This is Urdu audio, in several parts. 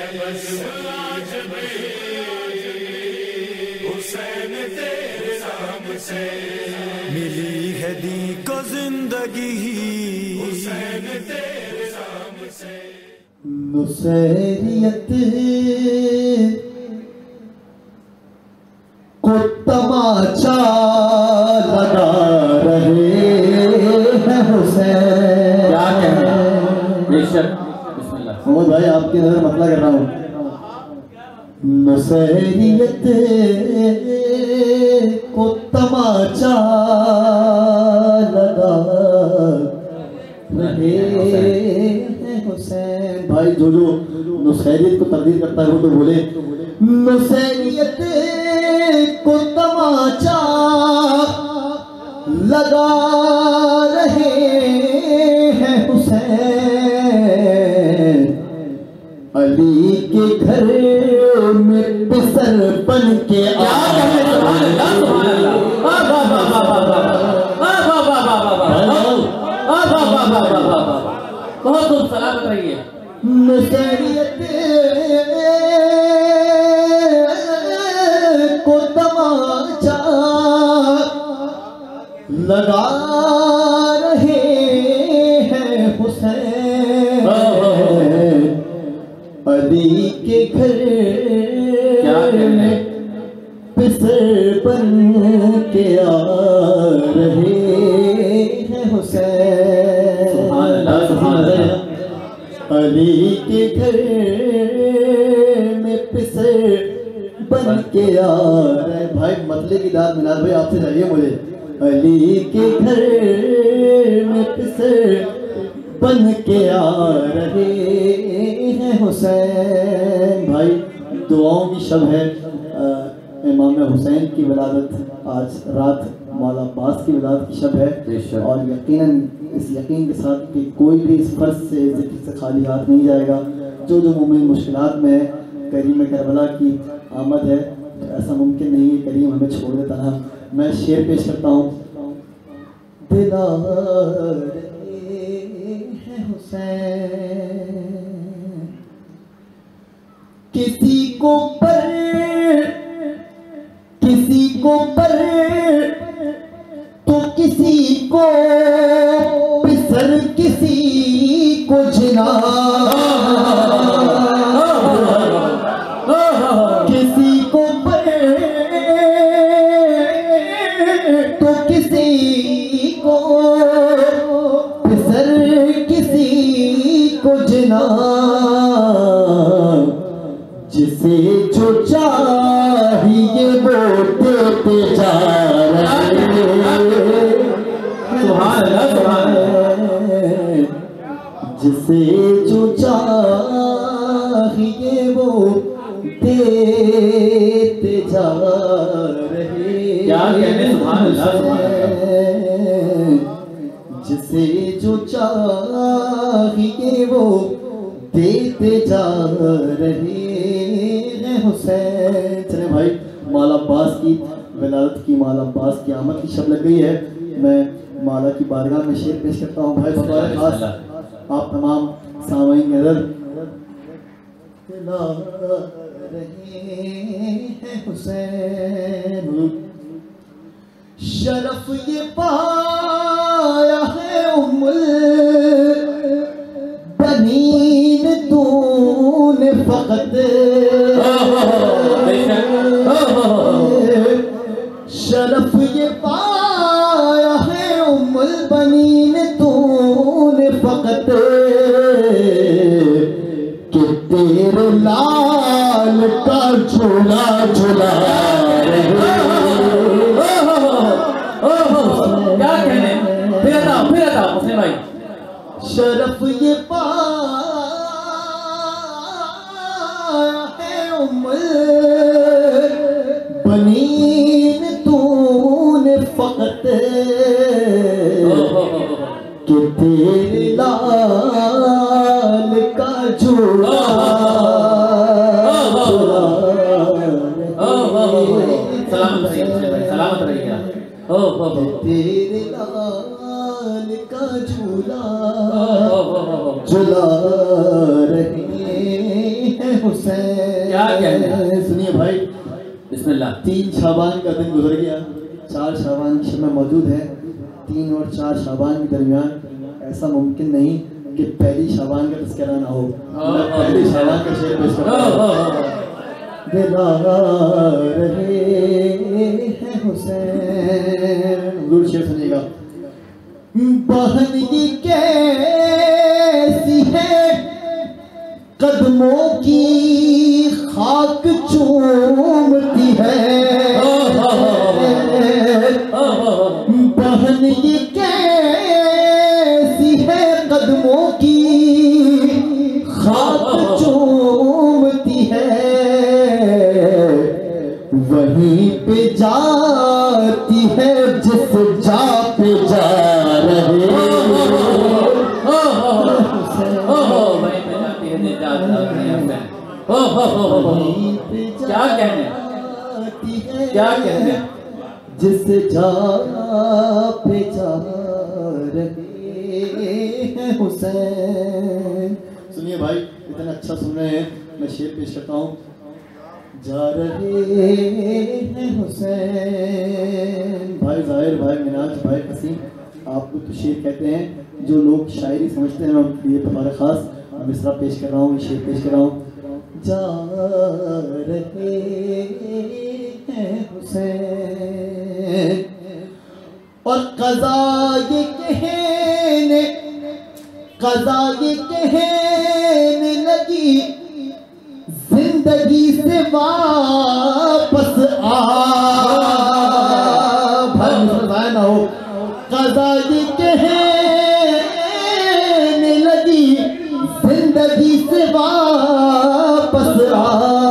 حسین تیرے نام سے ملی ہے دین کو زندگی حسین تیرے نام سے نصیریت کو تماچا لگا رہے ہیں حسین. کیا کہنا بے شک. بسم اللہ. محمد بھائی آپ کی نظر مسئلہ کر رہا ہوں. نصیریت کو تماچا لگا رہے ہیں حسین. بھائی جو نصیریت کو تقدیر کرتا ہے وہ تو بولے. نصیریت کو تماچا لگا رہے ہیں حسین. علی کے گھر میں پسر بن کے بہت خوب سلامت رہیے. نصیریت کو تماچا لگا رہے ہیں حسین. علی کے گھر میں پسر بن کے آ رہے ہیں حسین. علی کے گھر میں پسر بن کے آ رہے. بھائی مطلے کی داد منار بھائی آپ سے چاہیے مجھے. علی کے گھر میں پسر بن کے آ رہے ہیں حسین. بھائی دعاؤں کی شب ہے. امام حسین کی ولادت آج رات مولا عباس کی ولادت کی شب ہے اور یقیناً اس یقین کے ساتھ کہ کوئی بھی اس فرض سے ذکر سے خالی ہاتھ نہیں جائے گا. جو مومن مشکلات میں ہے کریم کربلا کی آمد ہے. ایسا ممکن نہیں ہے کریم ہمیں چھوڑ دیتا ہے. میں شعر پیش کرتا ہوں. دلار حسین کسی کو پر تو کسی کو پسر کسی کو جنا. کسی کو پر تو کسی کو پسر کسی کو جنا. جسے جو چاہیے وہ دیتے جا رہے. سبحان اللہ سبحان اللہ. جسے جو چاہیے وہ دیتے جا رہے. کیا کہنے. سبحان اللہ سبحان اللہ. جسے جو چاہیے وہ دیتے جا رہے ہیں حسین. چلے بھائی مولا عباس کی ولادت کی مولا عباس کی آمد کی شب لگ گئی ہے. میں مولا کی بارگاہ میں شعر پیش کرتا ہوں. بھائی بطور خاص آپ تمام سامعین نظر لا رہے ہیں حسین. شرف یہ پایا ہے ام البنین تو نے فقط. شرف یہ پایا ہے ام البنین تو نے فقط کہ تیرے لال کا جھولا جھولا. کیا کہنے. پھر آتا مسلم بھائی. شرف یہ پایا ہے ام البنین تو نے فقط کہ تیرے لال کا جھولا سلامت رہیے. تیرے لال کا جھولا جھلا رہے ہیں حسین. کیا کہنا ہے؟ سنیے بھائی، بسم اللہ. 3 شعبان کا دن گزر گیا، 4 شعبان کی شب میں موجود ہے. 3 اور 4 شعبان کے درمیان ایسا ممکن نہیں کہ پہلی شعبان کا تذکرہ نہ ہو. میں پہلی شعبان کا شعر پیش کرتا ہوں. دلار رہے ہیں حسین، حضور شعر سنیے گا. بہن یہ کیسی ہے قدموں کی خاک چومتی ہے، بہن یہ کیسی ہے قدموں کی خاک چومتی ہے، وہیں پہ جاتی ہے جس جا پہ جا رہے. کیا کہنے کیا کہنے جس جا پہ جا رہے ہیں حسین. سنیے بھائی، اتنا اچھا سن رہے ہیں، میں شعر پیش کرتا ہوں. جا رہے ہیں حسین. بھائی ظاہر، بھائی مناج، بھائی قسیم، آپ لوگ تو شعر کہتے ہیں. جو لوگ شاعری سمجھتے ہیں ان کے لیے بطور خاص مصرع پیش کر رہا ہوں، شعر پیش کر رہا ہوں. جا رہے ہیں حسین اور قضا یہ کہنے لگی زندگی سے واپس آ. بھائی مسلمان نہ ہو. قضا یہ کہنے لگی زندگی سے واپس آ.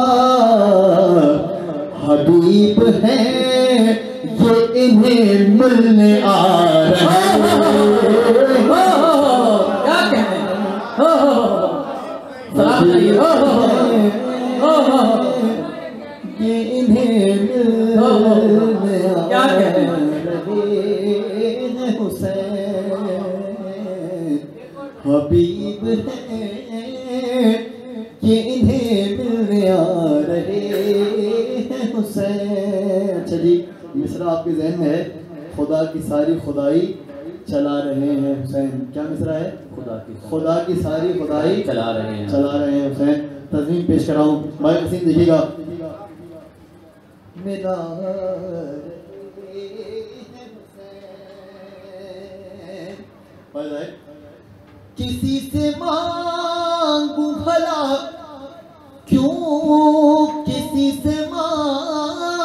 حبیب ہیں یہ انہیں ملنے آ رہے ہیں. کیا کہنے سلام کریے. یہ انہیں ملنے آ رہے ہیں حسین. حبیب ہیں یہ انہیں ملنے آ رہے ہیں حسین. اچھا جی، مصرع آپ کے ذہن میں ہے. خدا کی ساری خدائی چلا رہے ہیں حسین. کیا مصرع ہے؟ خدا کی ساری خدائی چلا رہے ہیں حسین. تزمین پیش کر رہا ہوں. بھائی قسیم دیکھیے گا. کسی سے مانگوں بھلا کیوں، کسی سے مانگوں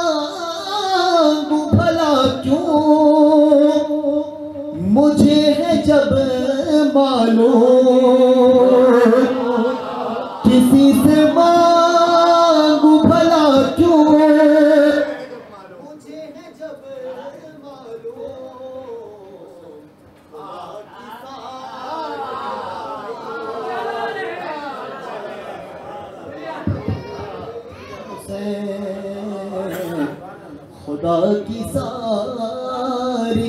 بھلا کیوں، مجھے ہے جب معلوم. کسی سے مانگوں بھلا کیوں، مجھے ہے جب معلوم. خدا کی ساری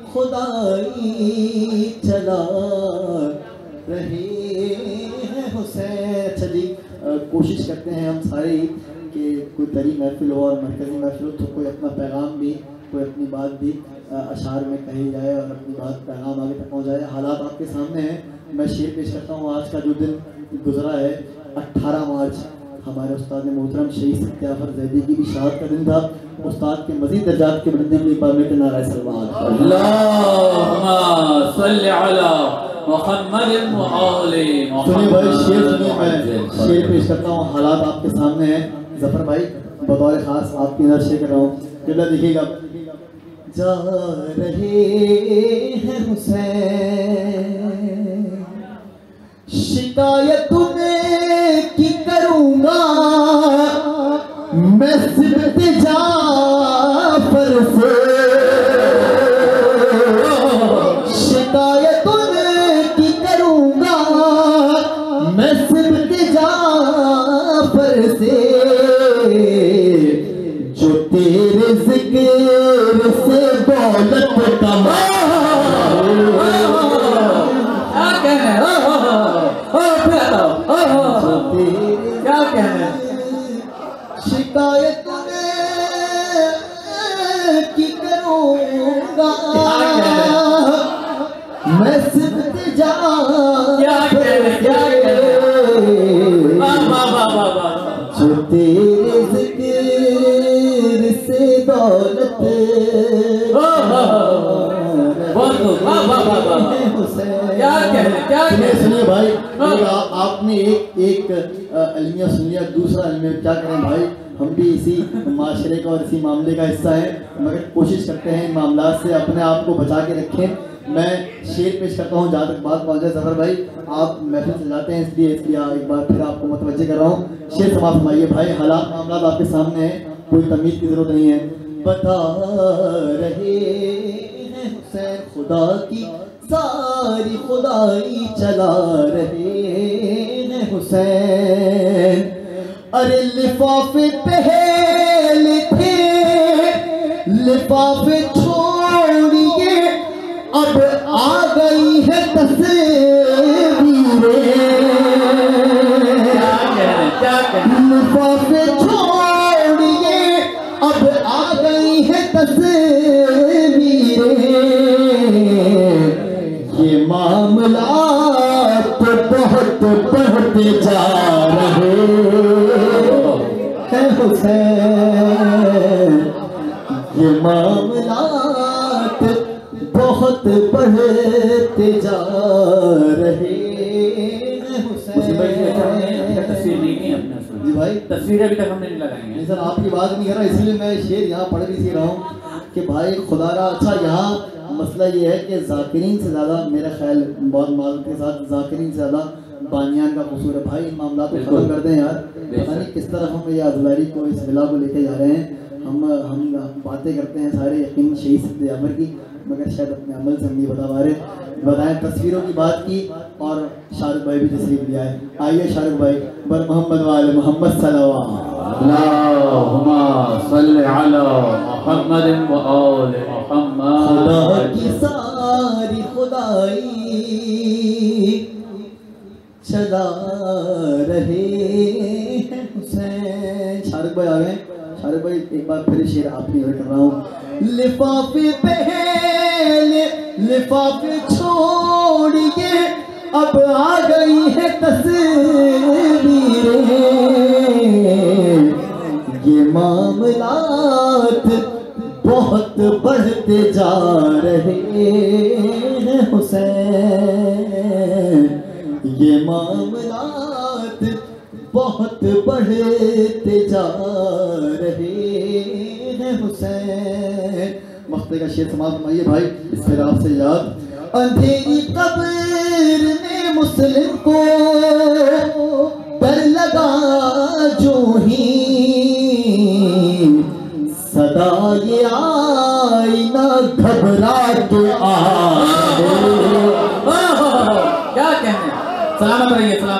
خدائی چلا رہے ہیں حسین. اچھا جی، کوشش کرتے ہیں ہم سارے کہ کوئی طری محفل ہو اور مرکزی محفل ہو تو کوئی اپنا پیغام بھی، کوئی اپنی بات بھی اشعار میں کہی جائے اور اپنی بات پیغام آگے تک پہنچ جائے. حالات آپ کے سامنے ہیں. میں شعر پیش کرتا ہوں. آج کا جو دن گزرا ہے 18 مارچ، ہمارے استاد محترم شہید ستیافر زیدی کی بھی شہادت کا دن تھا. استاد کے مزید درجات کے بلندی کے لیے پڑھنے کے نعرہ سلمان. اللہم صلی علی محمد وآلِ محمد. سنیے بھائی، شعر سنیے. میں شعر پیش کرتا ہوں. حالات آپ کے سامنے ہیں. ظفر بھائی بطور خاص آپ کی نظر شعر کر رہا ہوں. قبلہ دیکھیے گا. جا رہے ہیں حسین شکایت میں کی کروں گا میں صبت جعفر سے. شکایت میں کی کروں گا میں صبت جعفر سے. جو تیرے ذکر سے دولت کما. کیا کہنا ہے؟ شکایت کی کروں گا میں صرف التجا جو تیرے ذکر سے دولت سنیے بھائی آپ نے ایک المیہ سن لیا دوسرا المیہ کیا کریں بھائی ہم بھی اسی معاشرے کا اور اسی معاملے کا حصہ ہیں مگر کوشش کرتے ہیں ان معاملات سے اپنے آپ کو بچا کے رکھیں میں شعر پیش کرتا ہوں جہاں تک بات پہنچ جائے ظفر بھائی آپ محفل سے جاتے ہیں اس لیے ایک بار پھر آپ کو متوجہ کر رہا ہوں شعر سماعت فرمائیے بھائی حالات معاملات آپ کے سامنے ہیں کوئی تمیز کی ضرورت نہیں ہے بتا رہے ہیں حسین خدا کی ساری خدائی چلا رہے ہیں حسین ارے لفافے پہلے تھے لفافے چھوڑیے اب آ گئی ہے تصویریں لفافے چھوڑیے اب آ گئی ہے تصویریں یہ معاملات بہت بڑھتے جا رہے ہیں حسین یہ معاملات بہت بڑھتے جا رہے ہیں حسین تصویر نہیں کی ہم نے جی بھائی تصویریں ابھی تک ہم نے نہیں لگائی ہیں سر آپ کی بات نہیں کر رہا اسی لیے میں شعر یہاں پڑھ بھی سی رہا ہوں کہ بھائی خدا را اچھا یہاں مسئلہ یہ ہے کہ ذاکرین سے زیادہ میرا خیال بہت معذرت کے ساتھ ذاکرین سے زیادہ بانیان کا قصور ہے بھائی ان معاملات کو ختم کر دیں یار پتہ نہیں کس طرح ہم یہ ازلاری کو اس ولا کو لے کے جا رہے ہیں ہم باتیں کرتے ہیں سارے یقین شہید صدیق جعفر کی مگر شاید اپنے عمل سے ہم نہیں بتا پا رہے بتائیں تصویروں کی بات کی اور شاہ رخ بھائی بھی تشریف لے آئے آئیے شاہ رخ بھائی بر محمد وآل محمد صلی اللہ اللہم صلی علی محمد وآل محمد خدا کی ساری خدائی چلا رہے ہیں حسین شاہ رخ بھائی آ گئے شاہ رخ بھائی ایک بار پھر شعر آپ کی کر رہا ہوں لفافے پہلے لفافے چھوڑیے اب آ گئی ہے تصویریں یہ معاملات بہت بڑھتے جا رہے ہیں حسین یہ معاملات بہت بڑھتے جا رہے ہیں حسین مقطع کا شعر سماعت فرمائیے بھائی اس پھر آپ سے یاد اندھیری قبر میں مسلم کو ڈر لگا جو ہی صدا یہ آئی نہ گھبرا کے آئے کیا کہنے سلامت رہیے سلامت